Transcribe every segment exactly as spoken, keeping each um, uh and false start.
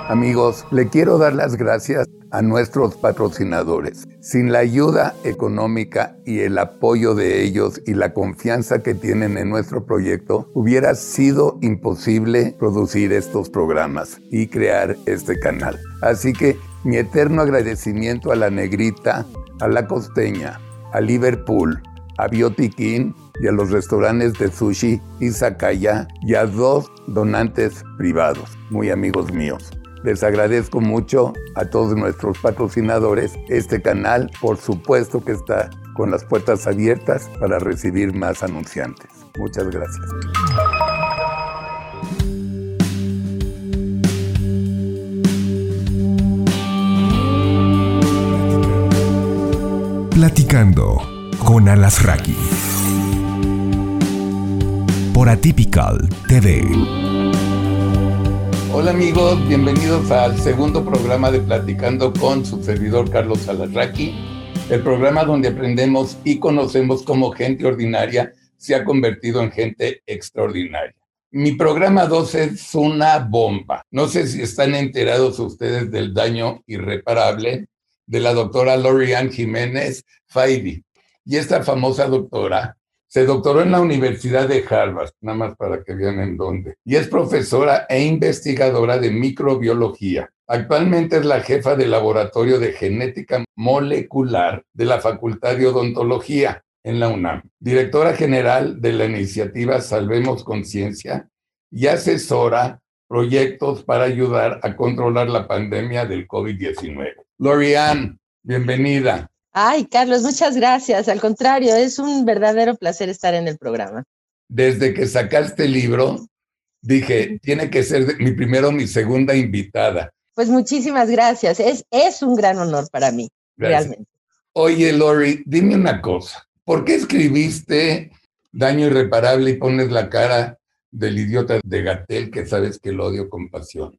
Amigos, le quiero dar las gracias a nuestros patrocinadores. Sin la ayuda económica y el apoyo de ellos y la confianza que tienen en nuestro proyecto, hubiera sido imposible producir estos programas y crear este canal. Así que mi eterno agradecimiento a La Negrita, a La Costeña, a Liverpool, a Biotiquín y a los restaurantes de sushi Izakaya y a dos donantes privados, muy amigos míos. Les agradezco mucho a todos nuestros patrocinadores. Este canal, por supuesto que está con las puertas abiertas para recibir más anunciantes. Muchas gracias. Platicando con Alasraqui por Atypical T V. Hola amigos, bienvenidos al segundo programa de Platicando con su servidor Carlos Alasraqui, el programa donde aprendemos y conocemos cómo gente ordinaria se ha convertido en gente extraordinaria. Mi programa dos es una bomba. No sé si están enterados ustedes del daño irreparable de la doctora Lori-Ann Jiménez Faidi. Y esta famosa doctora se doctoró en la Universidad de Harvard, nada más para que vean en dónde, y es profesora e investigadora de microbiología. Actualmente es la jefa del Laboratorio de Genética Molecular de la Facultad de Odontología en la UNAM, directora general de la iniciativa Salvemos Conciencia y asesora proyectos para ayudar a controlar la pandemia del COVID diecinueve. Lori-Ann, bienvenida. Ay, Carlos, muchas gracias. Al contrario, es un verdadero placer estar en el programa. Desde que sacaste el libro, dije, tiene que ser mi primera o mi segunda invitada. Pues muchísimas gracias. Es, es un gran honor para mí, gracias. Realmente. Oye, Lori, dime una cosa. ¿Por qué escribiste Daño Irreparable y pones la cara del idiota de Gatell, que sabes que lo odio con pasión?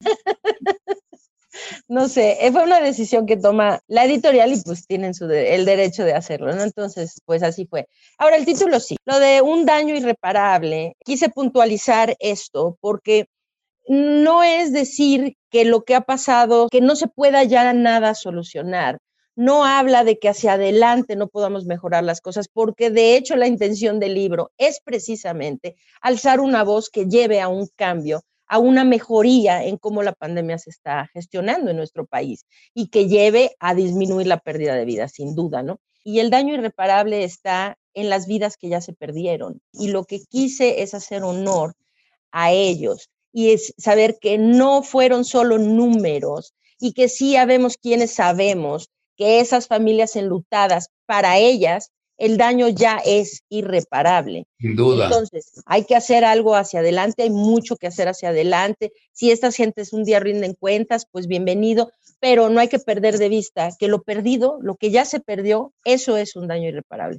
No sé, fue una decisión que toma la editorial y pues tienen su de, el derecho de hacerlo, ¿no? Entonces, pues así fue. Ahora, el título sí, lo de un daño irreparable, quise puntualizar esto porque no es decir que lo que ha pasado, que no se pueda ya nada solucionar. No habla de que hacia adelante no podamos mejorar las cosas, porque de hecho la intención del libro es precisamente alzar una voz que lleve a un cambio, a una mejoría en cómo la pandemia se está gestionando en nuestro país y que lleve a disminuir la pérdida de vidas, sin duda, ¿no? Y el daño irreparable está en las vidas que ya se perdieron. Y lo que quise es hacer honor a ellos y es saber que no fueron solo números y que sí habemos quienes sabemos que esas familias enlutadas, para ellas, el daño ya es irreparable. Sin duda. Entonces, hay que hacer algo hacia adelante, hay mucho que hacer hacia adelante. Si estas gentes un día rinden cuentas, pues bienvenido, pero no hay que perder de vista que lo perdido, lo que ya se perdió, eso es un daño irreparable.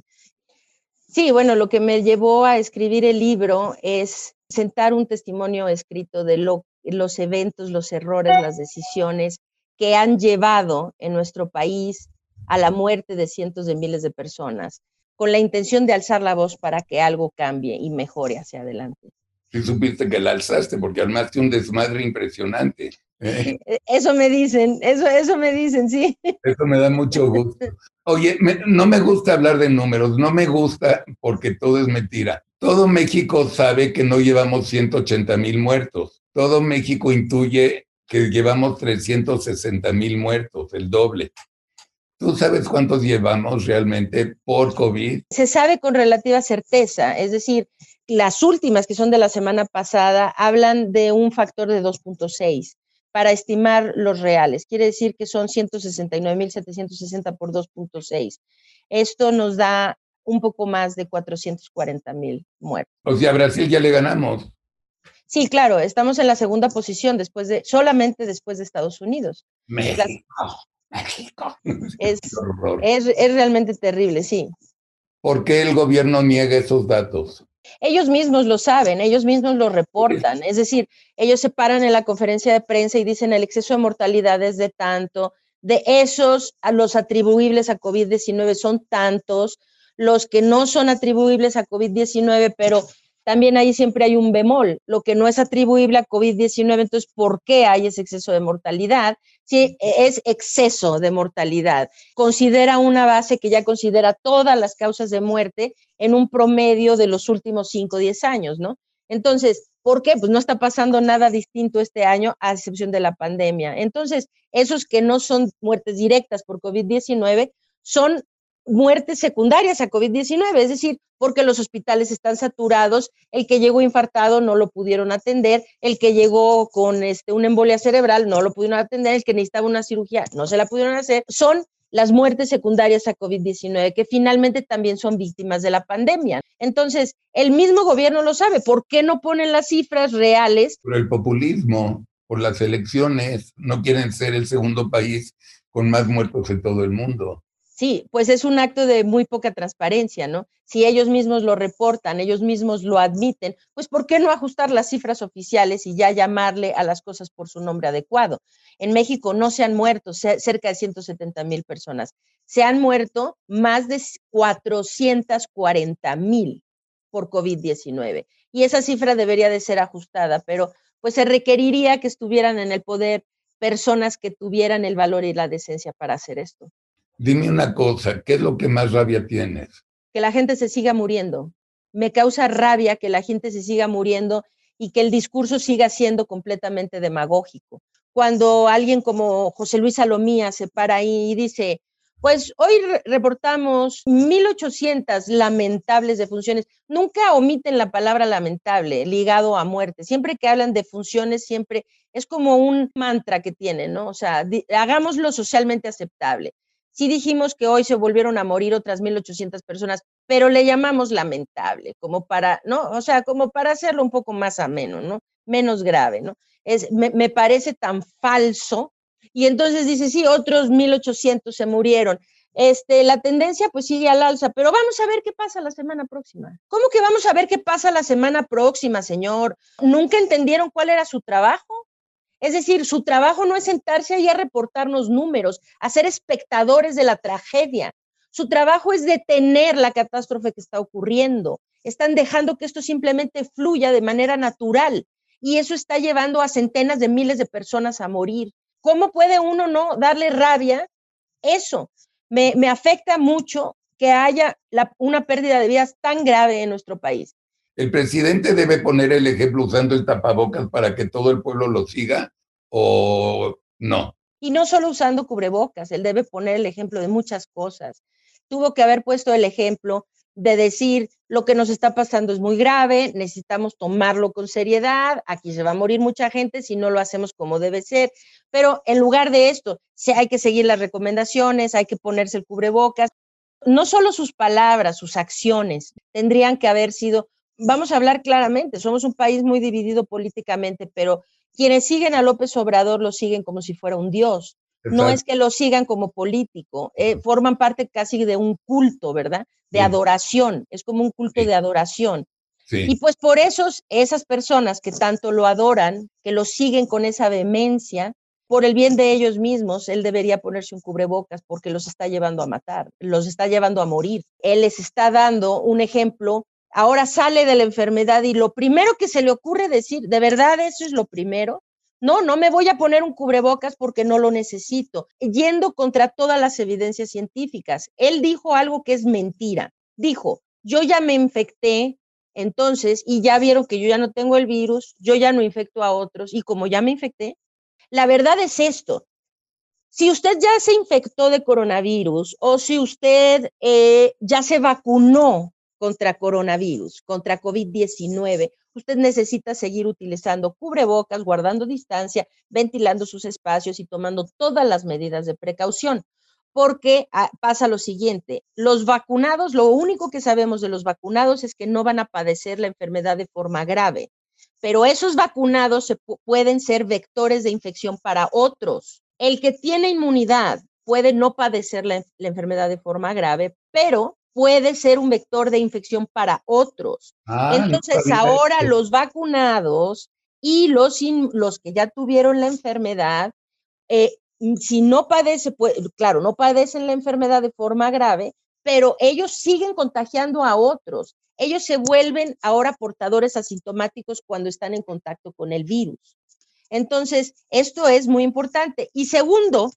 Sí, bueno, lo que me llevó a escribir el libro es sentar un testimonio escrito de lo, los eventos, los errores, las decisiones que han llevado en nuestro país a la muerte de cientos de miles de personas, con la intención de alzar la voz para que algo cambie y mejore hacia adelante. Sí supiste que la alzaste porque armaste un desmadre impresionante. ¿eh? Eso me dicen, eso, eso me dicen, sí. Eso me da mucho gusto. Oye, me, no me gusta hablar de números, no me gusta porque todo es mentira. Todo México sabe que no llevamos ciento ochenta mil muertos. Todo México intuye que llevamos trescientos sesenta mil muertos, el doble. ¿Tú sabes cuántos llevamos realmente por COVID? Se sabe con relativa certeza, es decir, las últimas que son de la semana pasada hablan de un factor de dos punto seis para estimar los reales. Quiere decir que son ciento sesenta y nueve mil setecientos sesenta por dos punto seis. Esto nos da un poco más de cuatrocientos cuarenta mil muertos. O sea, a Brasil ya le ganamos. Sí, claro, estamos en la segunda posición después de, solamente después de Estados Unidos. México, Las, México. Es, es, es realmente terrible, sí. ¿Por qué el gobierno niega esos datos? Ellos mismos lo saben, ellos mismos lo reportan, es decir, ellos se paran en la conferencia de prensa y dicen el exceso de mortalidad es de tanto, de esos a los atribuibles a COVID diecinueve son tantos, los que no son atribuibles a COVID diecinueve, pero también ahí siempre hay un bemol, lo que no es atribuible a COVID diecinueve, entonces, ¿por qué hay ese exceso de mortalidad? Sí, es exceso de mortalidad. Considera una base que ya considera todas las causas de muerte en un promedio de los últimos cinco o diez años, ¿no? Entonces, ¿por qué? Pues no está pasando nada distinto este año, a excepción de la pandemia. Entonces, esos que no son muertes directas por COVID diecinueve son muertes secundarias a COVID diecinueve, es decir, porque los hospitales están saturados, el que llegó infartado no lo pudieron atender, el que llegó con este, una embolia cerebral no lo pudieron atender, el que necesitaba una cirugía no se la pudieron hacer. Son las muertes secundarias a COVID diecinueve, que finalmente también son víctimas de la pandemia. Entonces, el mismo gobierno lo sabe. ¿Por qué no ponen las cifras reales? Por el populismo, por las elecciones, no quieren ser el segundo país con más muertos en todo el mundo. Sí, pues es un acto de muy poca transparencia, ¿no? Si ellos mismos lo reportan, ellos mismos lo admiten, pues ¿por qué no ajustar las cifras oficiales y ya llamarle a las cosas por su nombre adecuado? En México no se han muerto cerca de ciento setenta mil personas, se han muerto más de cuatrocientos cuarenta mil por COVID diecinueve, y esa cifra debería de ser ajustada, pero pues se requeriría que estuvieran en el poder personas que tuvieran el valor y la decencia para hacer esto. Dime una cosa, ¿qué es lo que más rabia tienes? Que la gente se siga muriendo. Me causa rabia que la gente se siga muriendo y que el discurso siga siendo completamente demagógico. Cuando alguien como José Luis Salomía se para ahí y dice, pues hoy re reportamos mil ochocientas lamentables defunciones, nunca omiten la palabra lamentable ligado a muerte. Siempre que hablan de funciones, siempre es como un mantra que tienen, ¿no? O sea, hagámoslo socialmente aceptable. Sí dijimos que hoy se volvieron a morir otras mil ochocientas personas, pero le llamamos lamentable, como para, ¿no? O sea, como para hacerlo un poco más ameno, ¿no? Menos grave, ¿no? Es, me, me parece tan falso. Y entonces dice, sí, otros mil ochocientos se murieron. Este, la tendencia pues sigue al alza, pero vamos a ver qué pasa la semana próxima. ¿Cómo que vamos a ver qué pasa la semana próxima, señor? ¿Nunca entendieron cuál era su trabajo? Es decir, su trabajo no es sentarse ahí a reportarnos números, a ser espectadores de la tragedia. Su trabajo es detener la catástrofe que está ocurriendo. Están dejando que esto simplemente fluya de manera natural y eso está llevando a centenas de miles de personas a morir. ¿Cómo puede uno no darle rabia? Eso me, me afecta mucho que haya la, una pérdida de vidas tan grave en nuestro país. ¿El presidente debe poner el ejemplo usando el tapabocas para que todo el pueblo lo siga o no? Y no solo usando cubrebocas, él debe poner el ejemplo de muchas cosas. Tuvo que haber puesto el ejemplo de decir, lo que nos está pasando es muy grave, necesitamos tomarlo con seriedad, aquí se va a morir mucha gente si no lo hacemos como debe ser, pero en lugar de esto, sí hay que seguir las recomendaciones, hay que ponerse el cubrebocas. No solo sus palabras, sus acciones tendrían que haber sido, vamos a hablar claramente, somos un país muy dividido políticamente, pero quienes siguen a López Obrador lo siguen como si fuera un dios. Exacto. No es que lo sigan como político, eh, forman parte casi de un culto, ¿verdad? De sí. adoración, es como un culto sí. de adoración. Sí. Y pues por eso esas personas que tanto lo adoran, que lo siguen con esa vehemencia, por el bien de ellos mismos, él debería ponerse un cubrebocas porque los está llevando a matar, los está llevando a morir. Él les está dando un ejemplo. Ahora sale de la enfermedad y lo primero que se le ocurre decir, ¿de verdad eso es lo primero? No, no me voy a poner un cubrebocas porque no lo necesito, yendo contra todas las evidencias científicas. Él dijo algo que es mentira. Dijo, yo ya me infecté, entonces, y ya vieron que yo ya no tengo el virus, yo ya no infecto a otros, y como ya me infecté, la verdad es esto. Si usted ya se infectó de coronavirus o si usted eh, ya se vacunó contra coronavirus, contra COVID diecinueve, usted necesita seguir utilizando cubrebocas, guardando distancia, ventilando sus espacios y tomando todas las medidas de precaución, porque ah, pasa lo siguiente, los vacunados, lo único que sabemos de los vacunados es que no van a padecer la enfermedad de forma grave, pero esos vacunados se pueden ser vectores de infección para otros. El que tiene inmunidad puede no padecer la, la enfermedad de forma grave, pero puede ser un vector de infección para otros. Ah, Entonces, no ahora esto. Los vacunados y los, in, los que ya tuvieron la enfermedad, eh, si no padece, pues, claro, no padecen la enfermedad de forma grave, pero ellos siguen contagiando a otros. ellos se vuelven ahora portadores asintomáticos cuando están en contacto con el virus. Entonces, esto es muy importante. Y segundo,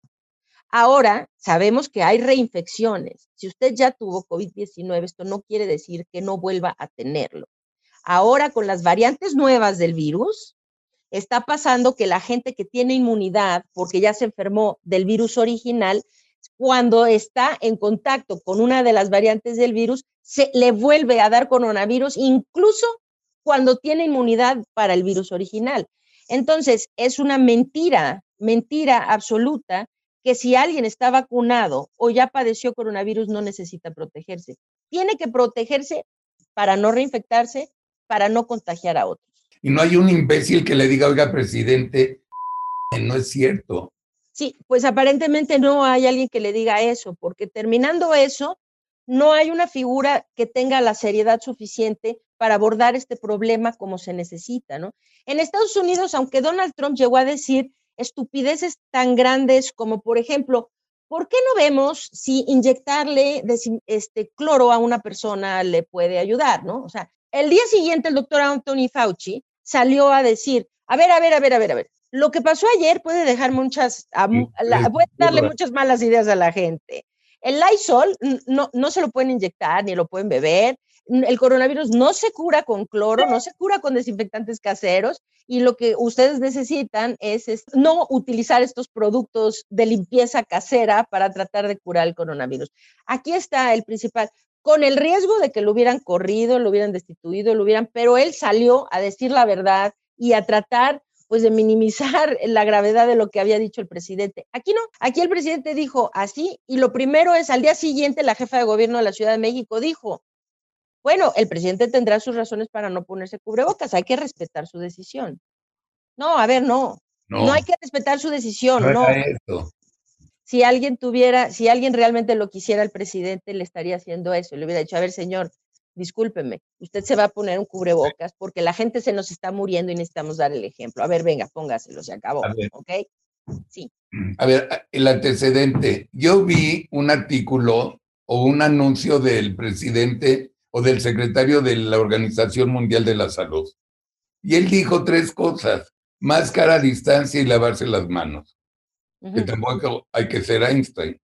ahora sabemos que hay reinfecciones. Si usted ya tuvo COVID diecinueve, esto no quiere decir que no vuelva a tenerlo. Ahora, con las variantes nuevas del virus, está pasando que la gente que tiene inmunidad, porque ya se enfermó del virus original, cuando está en contacto con una de las variantes del virus, se le vuelve a dar coronavirus, incluso cuando tiene inmunidad para el virus original. Entonces, es una mentira, mentira absoluta, que si alguien está vacunado o ya padeció coronavirus no necesita protegerse. Tiene que protegerse para no reinfectarse, para no contagiar a otros. Y no hay un imbécil que le diga, oiga, presidente, no es cierto. Sí, pues aparentemente no hay alguien que le diga eso, porque terminando eso, no hay una figura que tenga la seriedad suficiente para abordar este problema como se necesita, ¿no? En Estados Unidos, aunque Donald Trump llegó a decir estupideces tan grandes como, por ejemplo, ¿por qué no vemos si inyectarle este cloro a una persona le puede ayudar, ¿no? O sea, el día siguiente el doctor Anthony Fauci salió a decir, a ver, a ver, a ver, a ver, a ver, lo que pasó ayer puede dejar muchas, um, la, puede darle muchas malas ideas a la gente. El Lysol no, no se lo pueden inyectar ni lo pueden beber. El coronavirus no se cura con cloro, no se cura con desinfectantes caseros, y lo que ustedes necesitan es, es no utilizar estos productos de limpieza casera para tratar de curar el coronavirus. Aquí está el principal, con el riesgo de que lo hubieran corrido, lo hubieran destituido, lo hubieran, pero él salió a decir la verdad y a tratar pues de minimizar la gravedad de lo que había dicho el presidente. Aquí no, aquí el presidente dijo así, y lo primero es, al día siguiente la jefa de gobierno de la Ciudad de México dijo, bueno, el presidente tendrá sus razones para no ponerse cubrebocas, hay que respetar su decisión. No, a ver, no, no, no hay que respetar su decisión, no. Esto. Si alguien tuviera, si alguien realmente lo quisiera, el presidente le estaría haciendo eso, le hubiera dicho, a ver, señor, discúlpeme, usted se va a poner un cubrebocas porque la gente se nos está muriendo y necesitamos dar el ejemplo. A ver, venga, póngaselo, se acabó, ¿ok? Sí. A ver, el antecedente. Yo vi un artículo o un anuncio del presidente o del secretario de la Organización Mundial de la Salud. Y él dijo tres cosas: máscara a distancia y lavarse las manos. Uh-huh. Que tampoco hay que ser Einstein.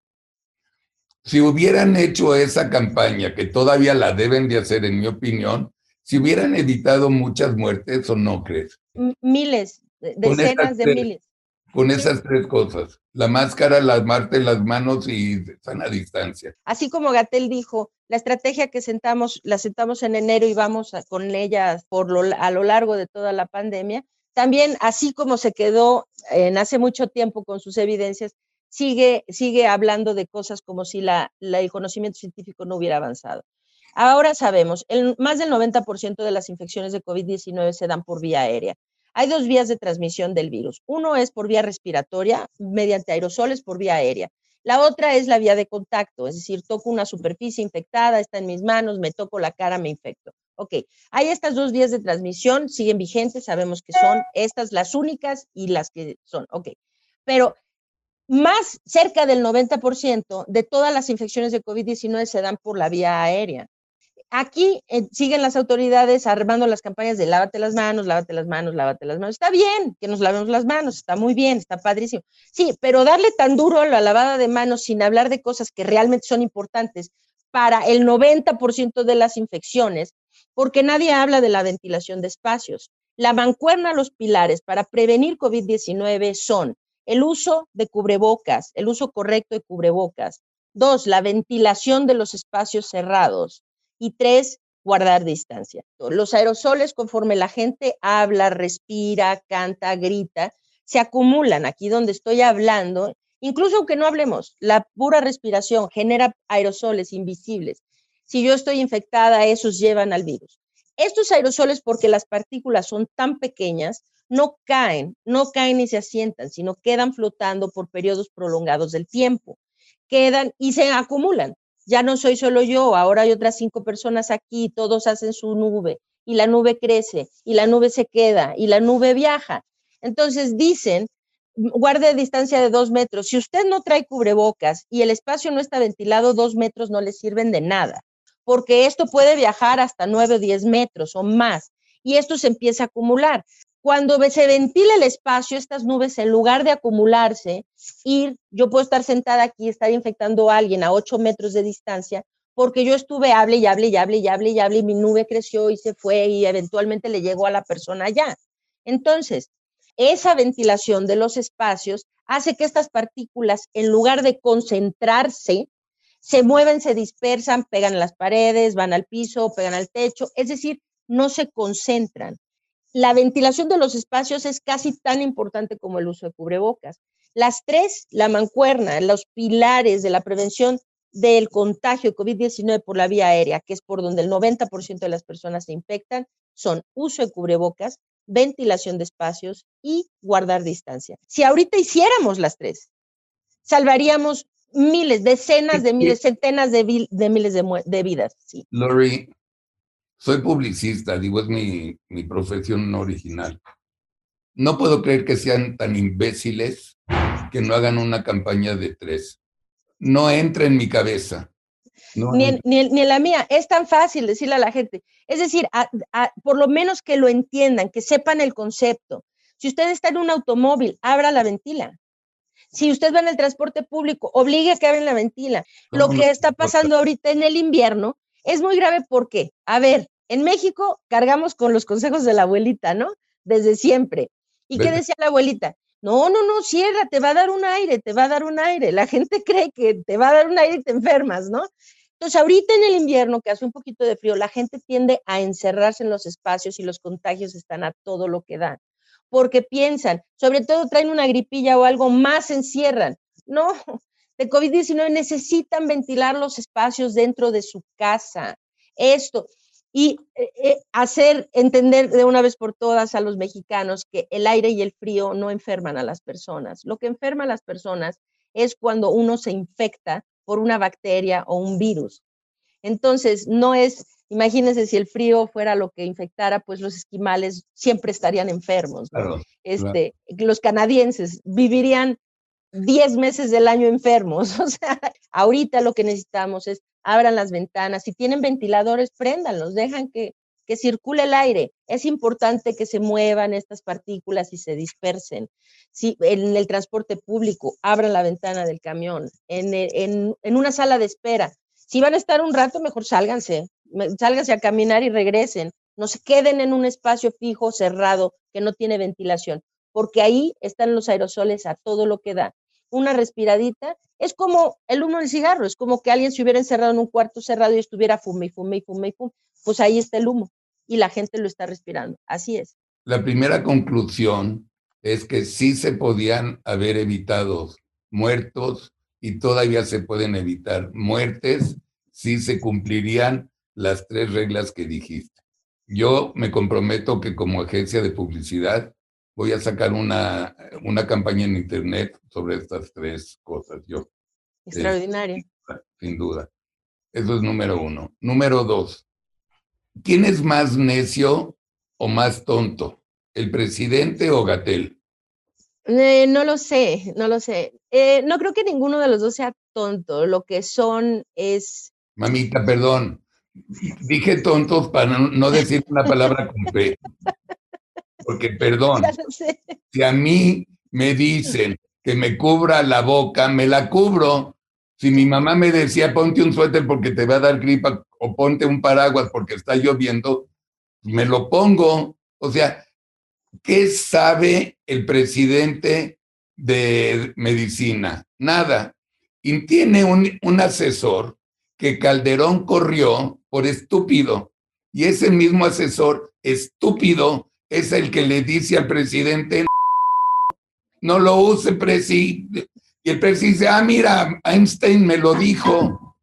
Si hubieran hecho esa campaña, que todavía la deben de hacer, en mi opinión, si hubieran evitado muchas muertes, ¿o no crees? Miles, decenas de tres, miles. Con esas sí. tres cosas: la máscara, lavarte las manos y sana distancia. Así como Gatell dijo, la estrategia que sentamos, la sentamos en enero y vamos a, con ella por lo, a lo largo de toda la pandemia, también así como se quedó en hace mucho tiempo con sus evidencias, sigue, sigue hablando de cosas como si la, la, el conocimiento científico no hubiera avanzado. Ahora sabemos, el, más del noventa por ciento de las infecciones de COVID diecinueve se dan por vía aérea. Hay dos vías de transmisión del virus. Uno es por vía respiratoria, mediante aerosoles por vía aérea. La otra es la vía de contacto, es decir, toco una superficie infectada, está en mis manos, me toco la cara, me infecto. Ok, hay estas dos vías de transmisión, siguen vigentes, sabemos que son estas las únicas y las que son, ok. Pero más cerca del noventa por ciento de todas las infecciones de COVID diecinueve se dan por la vía aérea. Aquí eh, siguen las autoridades armando las campañas de lávate las manos, lávate las manos, lávate las manos. Está bien que nos lavemos las manos, está muy bien, está padrísimo. Sí, pero darle tan duro a la lavada de manos sin hablar de cosas que realmente son importantes para el noventa por ciento de las infecciones, porque nadie habla de la ventilación de espacios. La mancuerna, los pilares para prevenir COVID diecinueve son el uso de cubrebocas, el uso correcto de cubrebocas. Dos, la ventilación de los espacios cerrados. Y tres, guardar distancia. Los aerosoles, conforme la gente habla, respira, canta, grita, se acumulan aquí donde estoy hablando, incluso aunque no hablemos, la pura respiración genera aerosoles invisibles. Si yo estoy infectada, esos llevan al virus. Estos aerosoles, porque las partículas son tan pequeñas, no caen, no caen ni se asientan, sino quedan flotando por periodos prolongados del tiempo. Quedan y se acumulan. Ya no soy solo yo, ahora hay otras cinco personas aquí, todos hacen su nube, y la nube crece, y la nube se queda, y la nube viaja. Entonces dicen, guarde distancia de dos metros. Si usted no trae cubrebocas y el espacio no está ventilado, dos metros no le sirven de nada. porque esto puede viajar hasta nueve o diez metros o más, y esto se empieza a acumular. Cuando se ventila el espacio, estas nubes, en lugar de acumularse, ir, yo puedo estar sentada aquí, estar infectando a alguien a ocho metros de distancia, porque yo estuve, hable y hable y hable y hable y hable, y mi nube creció y se fue, y eventualmente le llegó a la persona allá. Entonces, esa ventilación de los espacios hace que estas partículas, en lugar de concentrarse, se mueven, se dispersan, pegan a las paredes, van al piso, pegan al techo, es decir, no se concentran. La ventilación de los espacios es casi tan importante como el uso de cubrebocas. Las tres, la mancuerna, los pilares de la prevención del contagio de COVID diecinueve por la vía aérea, que es por donde el noventa por ciento de las personas se infectan, son uso de cubrebocas, ventilación de espacios y guardar distancia. Si ahorita hiciéramos las tres, salvaríamos miles, decenas de miles, centenas de, vi, de miles de, de vidas. Sí. Lori, soy publicista, digo, es mi, mi profesión original. No puedo creer que sean tan imbéciles que no hagan una campaña de tres. No entra en mi cabeza. No ni, en, ni, en, ni en la mía. Es tan fácil decirle a la gente. Es decir, a, a, por lo menos que lo entiendan, que sepan el concepto. Si usted está en un automóvil, abra la ventila. Si usted va en el transporte público, obligue a que abran la ventila. No, lo que no, está pasando no. ahorita en el invierno es muy grave porque, a ver, en México cargamos con los consejos de la abuelita, ¿no? Desde siempre. ¿Y ¿Ves? ¿Qué decía la abuelita? No, no, no, cierra, te va a dar un aire, te va a dar un aire. La gente cree que te va a dar un aire y te enfermas, ¿no? Entonces, ahorita en el invierno, que hace un poquito de frío, la gente tiende a encerrarse en los espacios y los contagios están a todo lo que da. Porque piensan, sobre todo traen una gripilla o algo, más se encierran. No, de COVID diecinueve necesitan ventilar los espacios dentro de su casa. Esto, y eh, hacer entender de una vez por todas a los mexicanos que el aire y el frío no enferman a las personas. Lo que enferma a las personas es cuando uno se infecta por una bacteria o un virus. Entonces, no es, imagínense si el frío fuera lo que infectara, pues los esquimales siempre estarían enfermos, ¿no? Claro, este, claro. Los canadienses vivirían diez meses del año enfermos. O sea, ahorita lo que necesitamos es abran las ventanas. Si tienen ventiladores, préndanlos, dejan que, que circule el aire. Es importante que se muevan estas partículas y se dispersen. Si en el transporte público, abran la ventana del camión. En, en, en una sala de espera, si van a estar un rato, mejor sálganse, sálganse a caminar y regresen. No se queden en un espacio fijo, cerrado, que no tiene ventilación, porque ahí están los aerosoles a todo lo que da. Una respiradita es como el humo del cigarro, es como que alguien se hubiera encerrado en un cuarto cerrado y estuviera fume y fume y fume y fume. Pues ahí está el humo y la gente lo está respirando. Así es. La primera conclusión es que sí se podían haber evitado muertos y todavía se pueden evitar muertes si se cumplirían las tres reglas que dijiste. Yo me comprometo que como agencia de publicidad voy a sacar una, una campaña en internet sobre estas tres cosas. Yo, Extraordinario. Eh, sin duda. Eso es número uno. Número dos. ¿Quién es más necio o más tonto? ¿El presidente o Gatell? Eh, no lo sé, no lo sé. Eh, no creo que ninguno de los dos sea tonto. Lo que son es... Mamita, perdón. Dije tontos para no decir una palabra con P. Porque, perdón, si a mí me dicen que me cubra la boca, me la cubro. Si mi mamá me decía, ponte un suéter porque te va a dar gripa, o ponte un paraguas porque está lloviendo, me lo pongo. O sea, ¿qué sabe el presidente de medicina? Nada. Y tiene un, un asesor que Calderón corrió por estúpido. Y ese mismo asesor estúpido es el que le dice al presidente, no lo use, presi. Y el presidente dice, ah, mira, Einstein me lo dijo.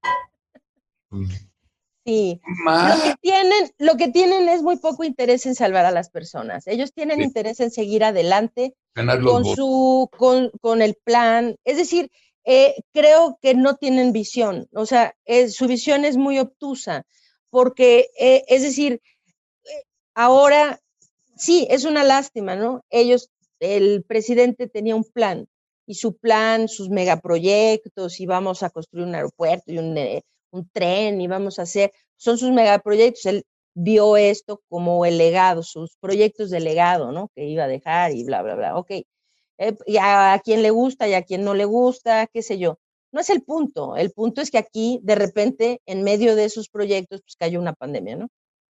Sí, lo que, tienen, lo que tienen es muy poco interés en salvar a las personas. Ellos tienen sí. interés en seguir adelante con, su, con, con el plan. Es decir, eh, creo que no tienen visión. O sea, eh, su visión es muy obtusa. Porque, eh, es decir, eh, ahora sí, es una lástima, ¿no? Ellos, el presidente tenía un plan. Y su plan, sus megaproyectos, y vamos a construir un aeropuerto y un... Eh, un tren y vamos a hacer, son sus megaproyectos. Él vio esto como el legado, sus proyectos de legado, ¿no? Que iba a dejar y bla, bla, bla. Ok, eh, y a, a quien le gusta y a quien no le gusta, qué sé yo. No es el punto, el punto es que aquí, de repente, en medio de esos proyectos, pues cayó una pandemia, ¿no?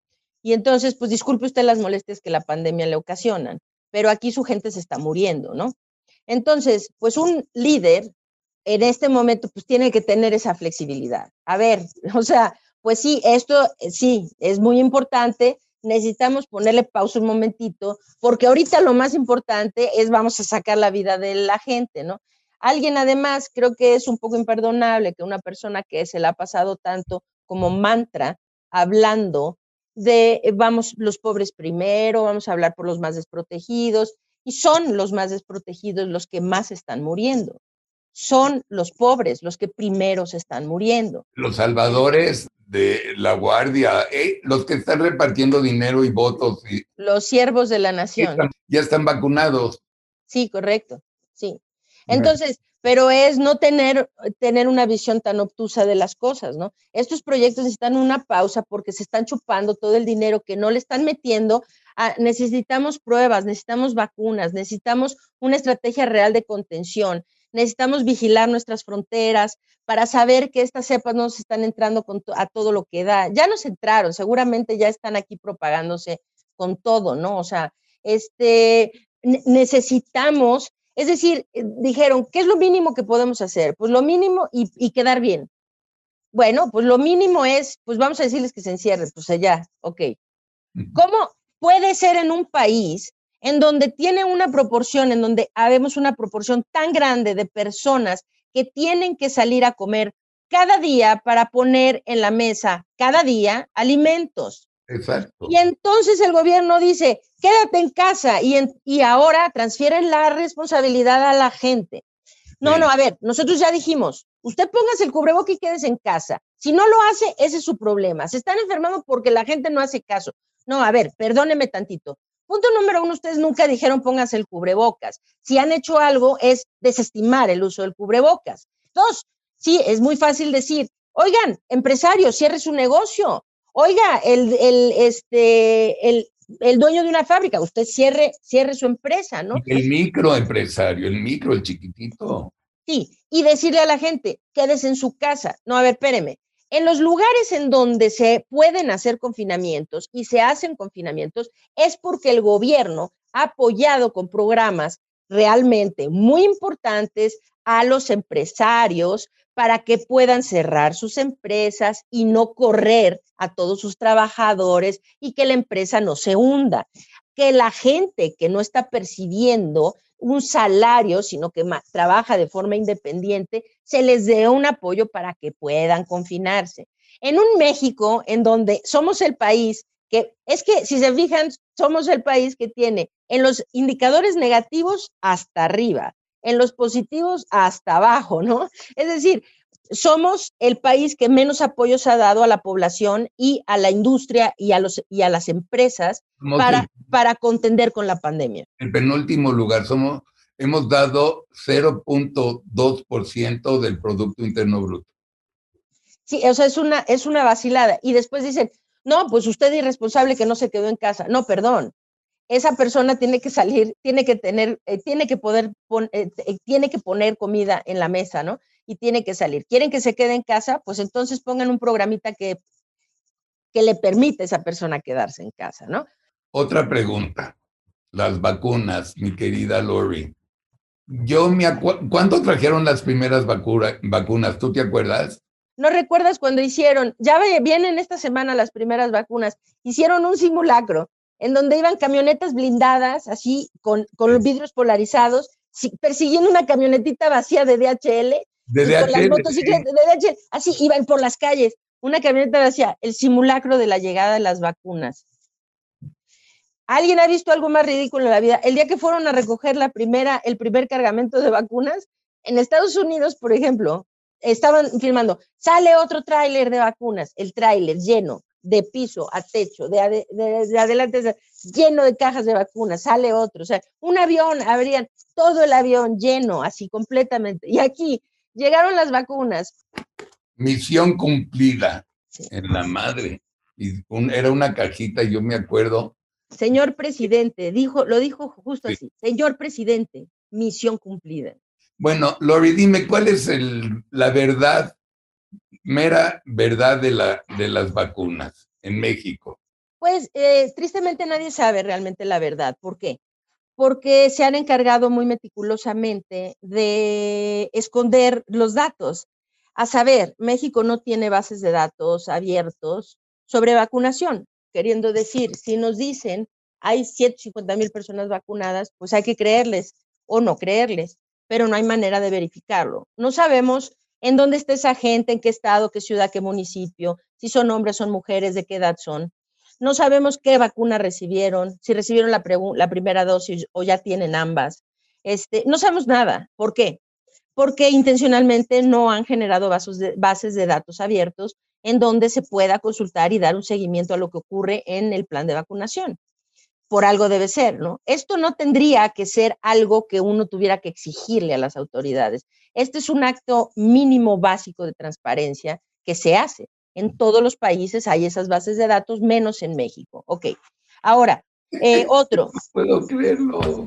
Y entonces, pues disculpe usted las molestias que la pandemia le ocasionan, pero aquí su gente se está muriendo, ¿no? Entonces, pues un líder en este momento, pues tiene que tener esa flexibilidad. A ver, o sea, pues sí, esto sí, es muy importante, necesitamos ponerle pausa un momentito, porque ahorita lo más importante es vamos a sacar la vida de la gente, ¿no? Alguien además, creo que es un poco imperdonable que una persona que se la ha pasado tanto como mantra, hablando de eh, vamos los pobres primero, vamos a hablar por los más desprotegidos, y son los más desprotegidos los que más están muriendo. Son los pobres los que primero se están muriendo. Los salvadores de la guardia, eh, los que están repartiendo dinero y votos. Y los siervos de la ya nación. están, ya están vacunados. Sí, correcto, sí. Entonces, pero es no tener, tener una visión tan obtusa de las cosas, ¿no? Estos proyectos necesitan una pausa porque se están chupando todo el dinero que no le están metiendo. A, necesitamos pruebas, necesitamos vacunas, necesitamos una estrategia real de contención, necesitamos vigilar nuestras fronteras para saber que estas cepas no se están entrando con to- a todo lo que da. Ya nos entraron, seguramente ya están aquí propagándose con todo, ¿no? O sea, este, ne- necesitamos, es decir, eh, dijeron, ¿qué es lo mínimo que podemos hacer? Pues lo mínimo y, y quedar bien. Bueno, pues lo mínimo es, pues vamos a decirles que se encierren, pues allá, ok. ¿Cómo puede ser en un país en donde tiene una proporción, en donde habemos una proporción tan grande de personas que tienen que salir a comer cada día para poner en la mesa cada día alimentos? Exacto. Y entonces el gobierno dice, quédate en casa y, en, y ahora transfieren la responsabilidad a la gente. No, Sí. no, a ver, nosotros ya dijimos, usted póngase el cubreboca y quédese en casa. Si no lo hace, ese es su problema. Se están enfermando porque la gente no hace caso. No, a ver, perdóneme tantito. Punto número uno, ustedes nunca dijeron póngase el cubrebocas. Si han hecho algo es desestimar el uso del cubrebocas. Dos, sí, es muy fácil decir, oigan, empresario, cierre su negocio. Oiga, el, el, este, el, el dueño de una fábrica, usted cierre, cierre su empresa, ¿no? Y el microempresario, el micro, el chiquitito. Sí, y decirle a la gente, quédese en su casa. No, a ver, espéreme. En los lugares en donde se pueden hacer confinamientos y se hacen confinamientos es porque el gobierno ha apoyado con programas realmente muy importantes a los empresarios para que puedan cerrar sus empresas y no correr a todos sus trabajadores y que la empresa no se hunda. Que la gente que no está percibiendo un salario, sino que ma- trabaja de forma independiente, se les dé un apoyo para que puedan confinarse. En un México en donde somos el país que, es que si se fijan, somos el país que tiene en los indicadores negativos hasta arriba, en los positivos hasta abajo, ¿no? Es decir, somos el país que menos apoyos ha dado a la población y a la industria y a, los, y a las empresas Somos para, el, para contender con la pandemia. el penúltimo lugar. Somos, hemos dado cero punto dos por ciento del Producto Interno Bruto. Sí, o sea, es una, es una vacilada. Y después dicen, no, pues usted es irresponsable que no se quedó en casa. No, perdón. Esa persona tiene que salir, tiene que tener, eh, tiene que poder, pon, eh, eh, tiene que poner comida en la mesa, ¿no? Y tiene que salir. ¿Quieren que se quede en casa? Pues entonces pongan un programita que, que le permite a esa persona quedarse en casa, ¿no? Otra pregunta. Las vacunas, mi querida Lori. Yo me acuerdo, ¿cuándo trajeron las primeras vacuna, vacunas? ¿Tú te acuerdas? ¿No recuerdas cuando hicieron, ya vienen esta semana las primeras vacunas, hicieron un simulacro en donde iban camionetas blindadas, así, con, con los vidrios polarizados, si, persiguiendo una camionetita vacía de D H L De y con las D H L, motocicletas de D H L, así iban por las calles, una camioneta vacía, el simulacro de la llegada de las vacunas. ¿Alguien ha visto algo más ridículo en la vida? El día que fueron a recoger la primera, el primer cargamento de vacunas, en Estados Unidos, por ejemplo, estaban filmando, sale otro tráiler de vacunas, el tráiler lleno, de piso a techo, de, ade, de, de adelante, lleno de cajas de vacunas, sale otro, o sea, un avión, abrían todo el avión lleno, así completamente, y aquí llegaron las vacunas, Misión cumplida. Sí. En la madre. Y un, era una cajita, yo me acuerdo. Señor presidente, dijo, lo dijo justo Sí. así. Señor presidente, misión cumplida. Bueno, Lori, dime, ¿cuál es el, la verdad, mera verdad de, la, de las vacunas en México? Pues eh, tristemente nadie sabe realmente la verdad. ¿Por qué? Porque se han encargado muy meticulosamente de esconder los datos. A saber, México no tiene bases de datos abiertos sobre vacunación, queriendo decir, si nos dicen hay ciento cincuenta mil personas vacunadas, pues hay que creerles o no creerles, pero no hay manera de verificarlo. No sabemos en dónde está esa gente, en qué estado, qué ciudad, qué municipio, si son hombres, son mujeres, de qué edad son. No sabemos qué vacuna recibieron, si recibieron la, la primera dosis o ya tienen ambas. Este, no sabemos nada. ¿Por qué? Porque intencionalmente no han generado bases de, bases de datos abiertos en donde se pueda consultar y dar un seguimiento a lo que ocurre en el plan de vacunación. Por algo debe ser, ¿no? Esto no tendría que ser algo que uno tuviera que exigirle a las autoridades. Este es un acto mínimo básico de transparencia que se hace. En todos los países hay esas bases de datos, menos en México. Ok. Ahora, eh, otro. No puedo creerlo.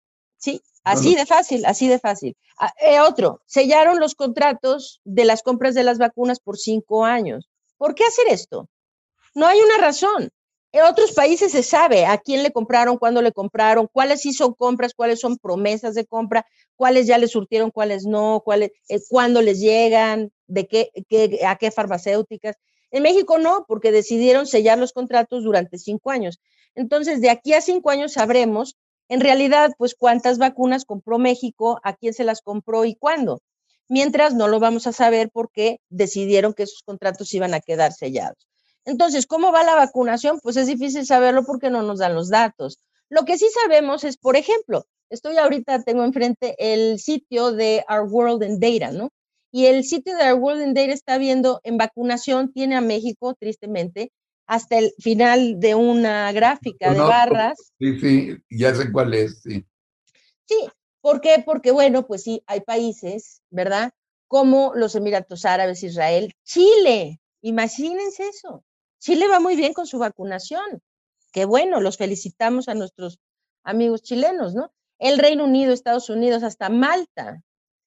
Sí, así de fácil, así de fácil. Ah, eh, otro, sellaron los contratos de las compras de las vacunas por cinco años. ¿Por qué hacer esto? No hay una razón. En otros países se sabe a quién le compraron, cuándo le compraron, cuáles sí son compras, cuáles son promesas de compra, cuáles ya les surtieron, cuáles no, cuáles, eh, cuándo les llegan, de qué, qué, a qué farmacéuticas. En México no, porque decidieron sellar los contratos durante cinco años. Entonces, de aquí a cinco años sabremos, en realidad, pues cuántas vacunas compró México, a quién se las compró y cuándo. Mientras no lo vamos a saber porque decidieron que esos contratos iban a quedar sellados. Entonces, ¿cómo va la vacunación? Pues es difícil saberlo porque no nos dan los datos. Lo que sí sabemos es, por ejemplo, estoy ahorita, tengo enfrente el sitio de Our World in Data, ¿no? Y el sitio de Our World in Data está viendo en vacunación, tiene a México, tristemente, hasta el final de una gráfica de barras. Sí, sí, ya sé cuál es, sí. Sí, ¿por qué? Porque, bueno, pues sí, hay países, ¿verdad? Como los Emiratos Árabes, Israel, Chile, imagínense eso. Chile va muy bien con su vacunación. Qué bueno, los felicitamos a nuestros amigos chilenos, ¿no? El Reino Unido, Estados Unidos, hasta Malta,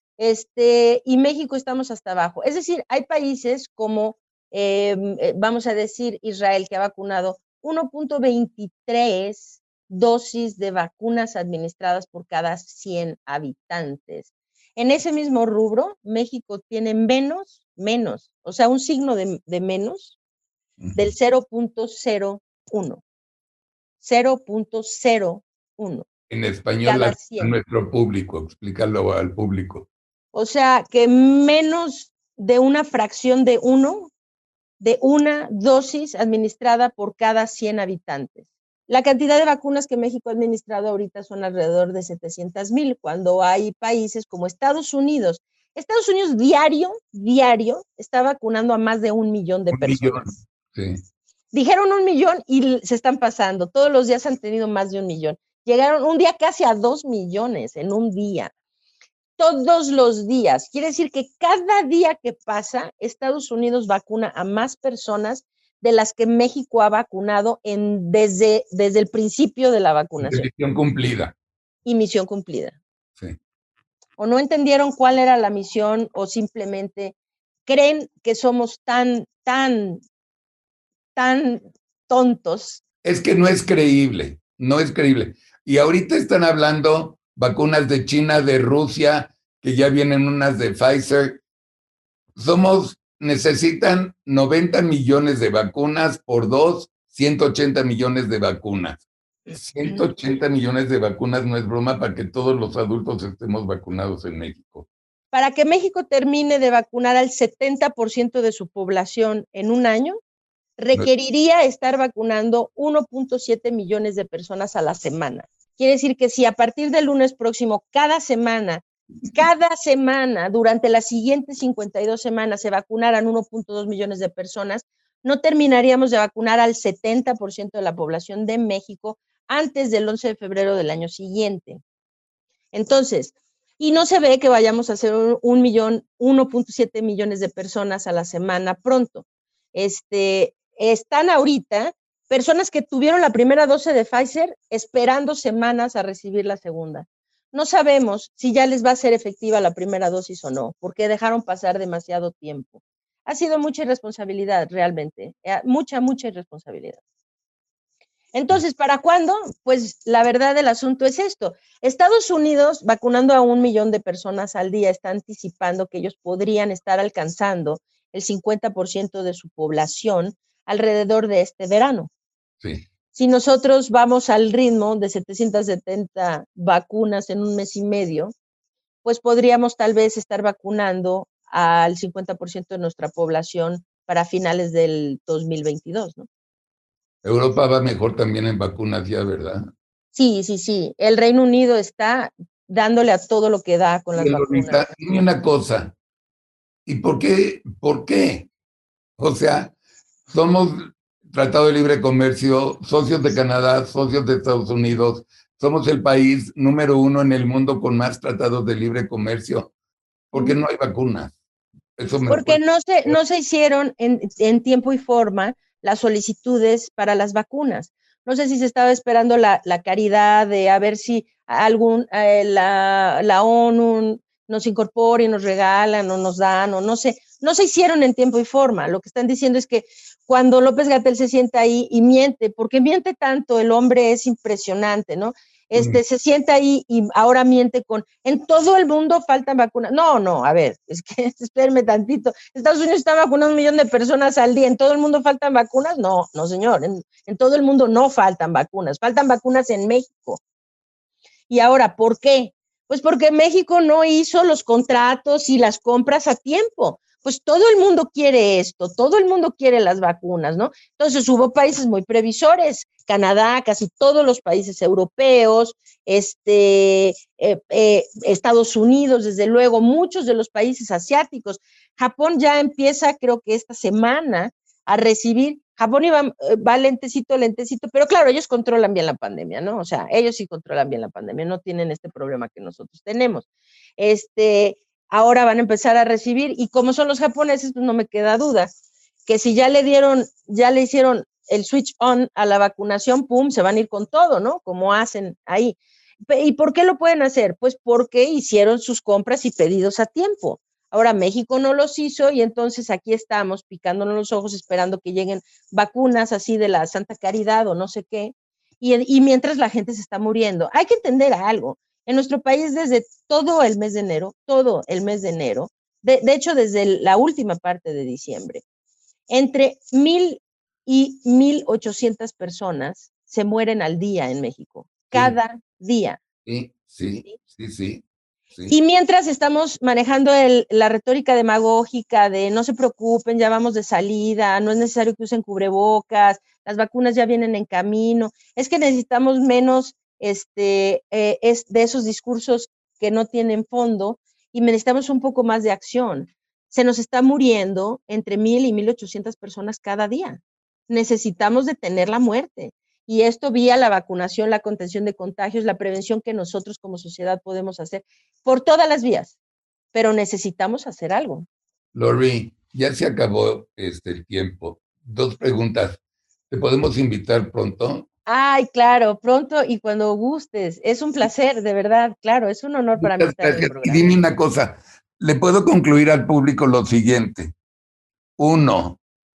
este, y México estamos hasta abajo. Es decir, hay países como, eh, vamos a decir, Israel, que ha vacunado uno punto veintitrés dosis de vacunas administradas por cada cien habitantes. En ese mismo rubro, México tiene menos, menos, o sea, un signo de, de menos del cero punto cero uno. cero punto cero uno. En español, a, a nuestro público, explícalo al público. O sea, que menos de una fracción de uno, de una dosis administrada por cada cien habitantes. La cantidad de vacunas que México ha administrado ahorita son alrededor de setecientas mil, cuando hay países como Estados Unidos. Estados Unidos diario, diario, está vacunando a más de un millón de un personas. Millón, sí. Dijeron un millón y se están pasando. Todos los días han tenido más de un millón. Llegaron un día casi a dos millones en un día. Todos los días. Quiere decir que cada día que pasa, Estados Unidos vacuna a más personas de las que México ha vacunado en, desde, desde el principio de la vacunación. Misión cumplida. Y misión cumplida. Sí. O no entendieron cuál era la misión o simplemente creen que somos tan, tan, tan tontos. Es que no es creíble, no es creíble. Y ahorita están hablando vacunas de China, de Rusia, que ya vienen unas de Pfizer. Somos, necesitan noventa millones de vacunas por dos, ciento ochenta millones de vacunas. ciento ochenta millones de vacunas no es broma para que todos los adultos estemos vacunados en México. Para que México termine de vacunar al setenta por ciento de su población en un año, requeriría estar vacunando uno punto siete millones de personas a la semana. Quiere decir que si a partir del lunes próximo, cada semana, cada semana, durante las siguientes cincuenta y dos semanas, se vacunaran uno punto dos millones de personas, no terminaríamos de vacunar al setenta por ciento de la población de México antes del once de febrero del año siguiente. Entonces, y no se ve que vayamos a hacer un, un millón, uno punto siete millones de personas a la semana pronto. Este, están ahorita personas que tuvieron la primera dosis de Pfizer esperando semanas a recibir la segunda. No sabemos si ya les va a ser efectiva la primera dosis o no, porque dejaron pasar demasiado tiempo. Ha sido mucha irresponsabilidad, realmente, mucha, mucha irresponsabilidad. Entonces, ¿para cuándo? Pues la verdad del asunto es esto. Estados Unidos, vacunando a un millón de personas al día, está anticipando que ellos podrían estar alcanzando el cincuenta por ciento de su población alrededor de este verano. Sí. Si nosotros vamos al ritmo de setecientas setenta vacunas en un mes y medio, pues podríamos tal vez estar vacunando al cincuenta por ciento de nuestra población para finales del dos mil veintidós, ¿no? Europa va mejor también en vacunas ya, ¿verdad? Sí, sí, sí. El Reino Unido está dándole a todo lo que da con las Pero, vacunas. Lolita, dime una cosa. ¿Y por qué? ¿Por qué? O sea, somos Tratado de Libre Comercio, socios de Canadá, socios de Estados Unidos. Somos el país número uno en el mundo con más tratados de libre comercio. ¿Por qué no hay vacunas? Eso me Porque no se, no se hicieron en, en tiempo y forma las solicitudes para las vacunas. No sé si se estaba esperando la, la caridad de a ver si algún, eh, la, la ONU nos incorpora y nos regalan o nos dan, o no sé. No se hicieron en tiempo y forma. Lo que están diciendo es que cuando López-Gatell se sienta ahí y miente, porque miente tanto, el hombre es impresionante, ¿no? Este, mm. Se sienta ahí y ahora miente con, en todo el mundo faltan vacunas. No, no, a ver, es que espérenme tantito. Estados Unidos está vacunando un millón de personas al día, ¿en todo el mundo faltan vacunas? No, no señor, en, en todo el mundo no faltan vacunas, faltan vacunas en México. Y ahora, ¿por qué? Pues porque México no hizo los contratos y las compras a tiempo. Pues todo el mundo quiere esto, todo el mundo quiere las vacunas, ¿no? Entonces hubo países muy previsores, Canadá, casi todos los países europeos, este, eh, eh, Estados Unidos, desde luego, muchos de los países asiáticos. Japón ya empieza, creo que esta semana, a recibir, Japón iba, va lentecito, lentecito, pero claro, ellos controlan bien la pandemia, ¿no? O sea, ellos sí controlan bien la pandemia, no tienen este problema que nosotros tenemos. Este... Ahora van a empezar a recibir, y como son los japoneses, pues no me queda duda, que si ya le dieron, ya le hicieron el switch on a la vacunación, pum, se van a ir con todo, ¿no? Como hacen ahí. ¿Y por qué lo pueden hacer? Pues porque hicieron sus compras y pedidos a tiempo. Ahora México no los hizo y entonces aquí estamos picándonos los ojos esperando que lleguen vacunas así de la Santa Caridad o no sé qué, y, y mientras la gente se está muriendo. Hay que entender algo. En nuestro país, desde todo el mes de enero, todo el mes de enero, de, de hecho, desde la última parte de diciembre, entre mil y mil ochocientas personas se mueren al día en México, cada sí. día. Sí, sí, sí, sí. sí. Y mientras estamos manejando el, la retórica demagógica de no se preocupen, ya vamos de salida, no es necesario que usen cubrebocas, las vacunas ya vienen en camino, es que necesitamos menos Este, eh, es de esos discursos que no tienen fondo y necesitamos un poco más de acción. Se nos está muriendo entre mil y mil ochocientas personas cada día. Necesitamos detener la muerte y esto vía la vacunación, la contención de contagios, la prevención que nosotros como sociedad podemos hacer por todas las vías, pero necesitamos hacer algo. Lori, ya se acabó este, el tiempo. Dos preguntas. ¿Te podemos invitar pronto? Ay, claro, pronto y cuando gustes. Es un placer, de verdad, claro, es un honor para mí estar en el programa. Y dime una cosa, le puedo concluir al público lo siguiente. Uno,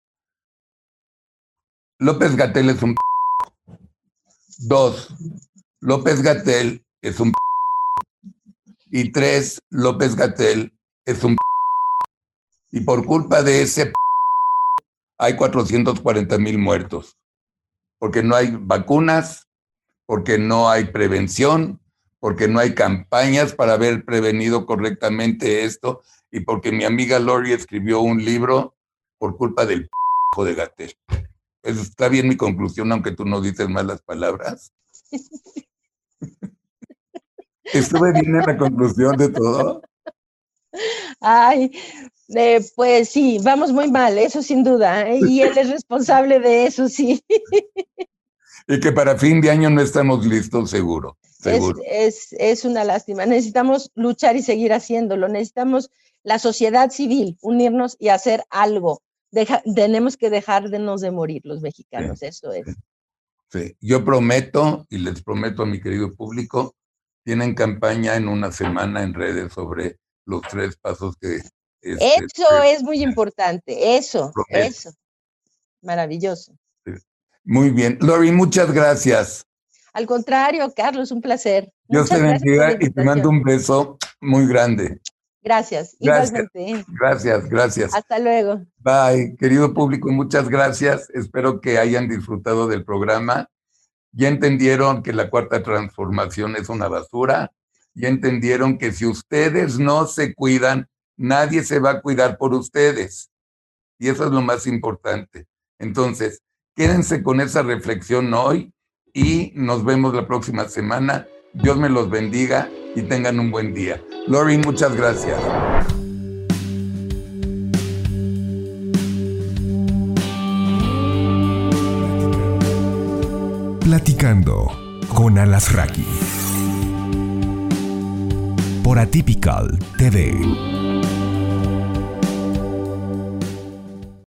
López-Gatell es un... Dos, López-Gatell es un... Y tres, López-Gatell es un... Y por culpa de ese... hay cuatrocientos cuarenta mil muertos. Porque no hay vacunas, porque no hay prevención, porque no hay campañas para haber prevenido correctamente esto, y porque mi amiga Lori escribió un libro por culpa del p*** de Gatell. Eso está bien mi conclusión, aunque tú no dices malas palabras. ¿Estuve bien en la conclusión de todo? Ay, eh, pues sí, vamos muy mal, eso sin duda, ¿eh? Y él es responsable de eso, sí. Y que para fin de año no estamos listos, seguro. seguro. Es, es, es una lástima. Necesitamos luchar y seguir haciéndolo. Necesitamos la sociedad civil, unirnos y hacer algo. Deja, tenemos que dejarnos de morir los mexicanos, sí, eso es. Sí, sí. Yo prometo, y les prometo a mi querido público, tienen campaña en una semana en redes sobre los tres pasos que... Este, eso es muy importante, eso, prometo. Eso. Maravilloso. Sí. Muy bien. Lori, muchas gracias. Al contrario, Carlos, un placer. Dios te bendiga y te mando un beso muy grande. Gracias, gracias, igualmente. Gracias, gracias. Hasta luego. Bye, querido público, muchas gracias. Espero que hayan disfrutado del programa. Ya entendieron que la cuarta transformación es una basura. Ya entendieron que si ustedes no se cuidan, nadie se va a cuidar por ustedes. Y eso es lo más importante. Entonces, quédense con esa reflexión hoy y nos vemos la próxima semana. Dios me los bendiga y tengan un buen día. Lori, muchas gracias. Platicando con Alasraqui por Atypical T V.